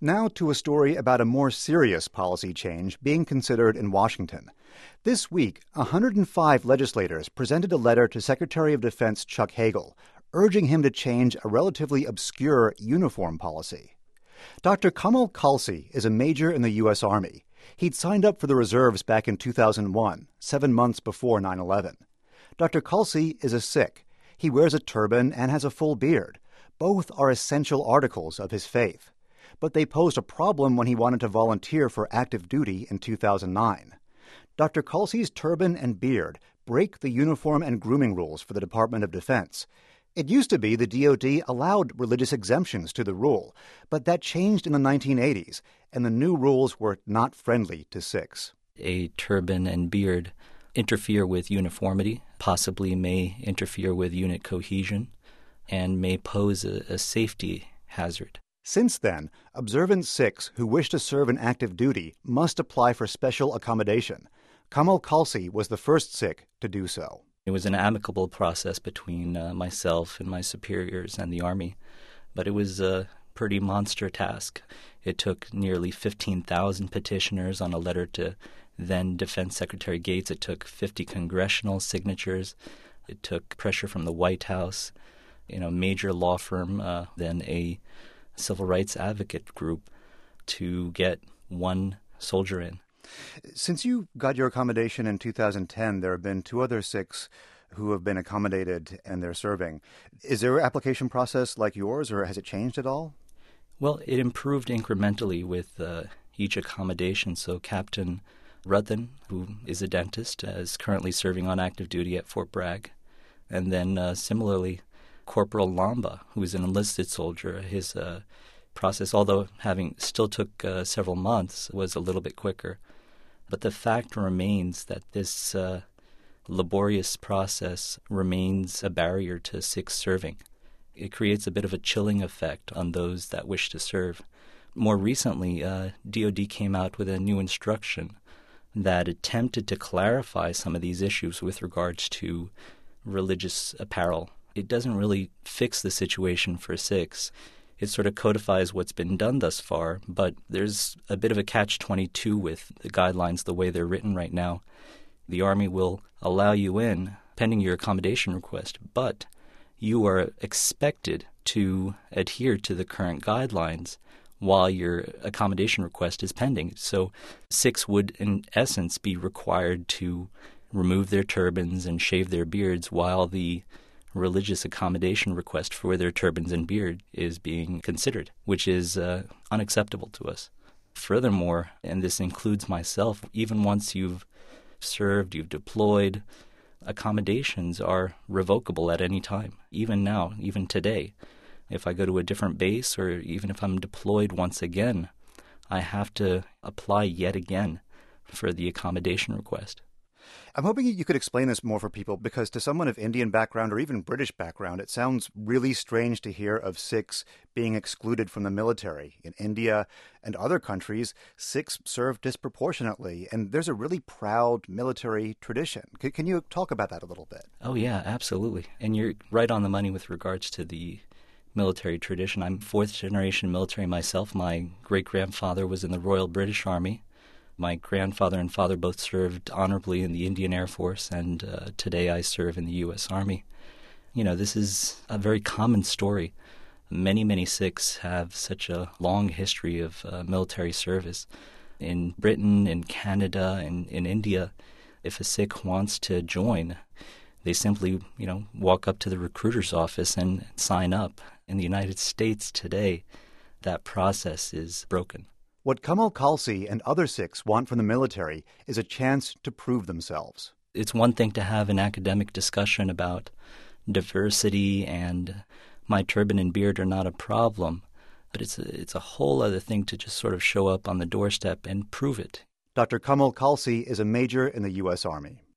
Now to a story about a more serious policy change being considered in Washington. This week, 105 legislators presented a letter to Secretary of Defense Chuck Hagel, urging him to change a relatively obscure uniform policy. Dr. Kamal Khalsi is a major in the U.S. Army. He'd signed up for the reserves back in 2001, 7 months before 9/11. Dr. Khalsi is a Sikh. He wears a turban and has a full beard. Both are essential articles of his faith. But they posed a problem when he wanted to volunteer for active duty in 2009. Dr. Khalsi's turban and beard break the uniform and grooming rules for the Department of Defense. It used to be the DoD allowed religious exemptions to the rule, but that changed in the 1980s, and the new rules were not friendly to Sikhs. A turban and beard interfere with uniformity, possibly may interfere with unit cohesion, and may pose a safety hazard. Since then, observant Sikhs who wish to serve in active duty must apply for special accommodation. Kamal Khalsi was the first Sikh to do so. It was an amicable process between myself and my superiors and the Army, but it was a pretty monster task. It took nearly 15,000 petitioners on a letter to then Defense Secretary Gates. It took 50 congressional signatures. It took pressure from the White House, major law firm, then a civil rights advocate group to get one soldier in. Since you got your accommodation in 2010, there have been 2 other Sikhs who have been accommodated and they're serving. Is their application process like yours, or has it changed at all? Well, it improved incrementally with each accommodation. So Captain Ruthan, who is a dentist, is currently serving on active duty at Fort Bragg. And then similarly, Corporal Lamba, who is an enlisted soldier, his process, although having still took several months, was a little bit quicker. But the fact remains that this laborious process remains a barrier to Sikhs serving. It creates a bit of a chilling effect on those that wish to serve. More recently, DoD came out with a new instruction that attempted to clarify some of these issues with regards to religious apparel. It doesn't really fix the situation for Sikhs. It sort of codifies what's been done thus far, but there's a bit of a catch-22 with the guidelines the way they're written right now. The Army will allow you in pending your accommodation request, but you are expected to adhere to the current guidelines while your accommodation request is pending. So Sikhs would, in essence, be required to remove their turbans and shave their beards while the religious accommodation request for their turbans and beard is being considered, which is unacceptable to us. Furthermore, and this includes myself, even once you've served, you've deployed, accommodations are revocable at any time, even now, even today. If I go to a different base or even if I'm deployed once again, I have to apply yet again for the accommodation request. I'm hoping you could explain this more for people, because to someone of Indian background or even British background, it sounds really strange to hear of Sikhs being excluded from the military. In India and other countries, Sikhs serve disproportionately, and there's a really proud military tradition. Can you talk about that a little bit? Oh, yeah, absolutely. And you're right on the money with regards to the military tradition. I'm 4th-generation military myself. My great-grandfather was in the Royal British Army. My grandfather and father both served honorably in the Indian Air Force, and today I serve in the U.S. Army. This is a very common story. Many, many Sikhs have such a long history of military service. In Britain, in Canada, and in India, if a Sikh wants to join, they simply, walk up to the recruiter's office and sign up. In the United States today, that process is broken. What Kamal Khalsi and other Sikhs want from the military is a chance to prove themselves. It's one thing to have an academic discussion about diversity and my turban and beard are not a problem, but it's a whole other thing to just sort of show up on the doorstep and prove it. Dr. Kamal Khalsi is a major in the U.S. Army.